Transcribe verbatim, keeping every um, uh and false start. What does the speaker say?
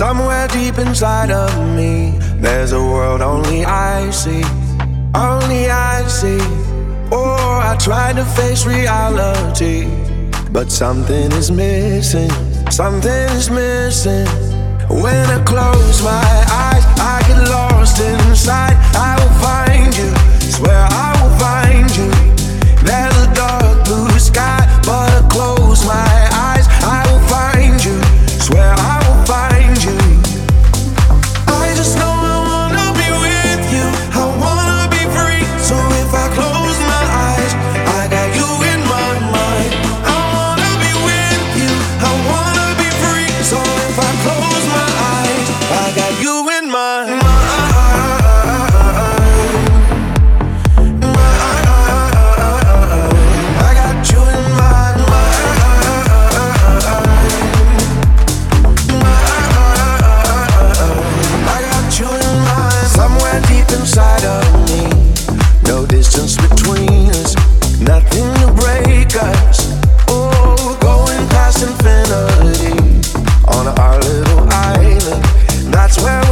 Somewhere deep inside of me, there's a world only I see, only I see. Oh, I try to face reality, but something is missing, something is missing. When I close my eyes, I get lost inside. I will find you, swear I will find you. There's a dark blue sky, but I close my eyes, I will find you, swear I will find you. I just know I wanna be with you, I wanna be free. So if I close my eyes, I got you in my mind. I wanna be with you, I wanna be free. So if I close my eyes, I got you in my mind. Inside of me, no distance between us, nothing to break us. Oh, we're going past infinity on our little island. That's where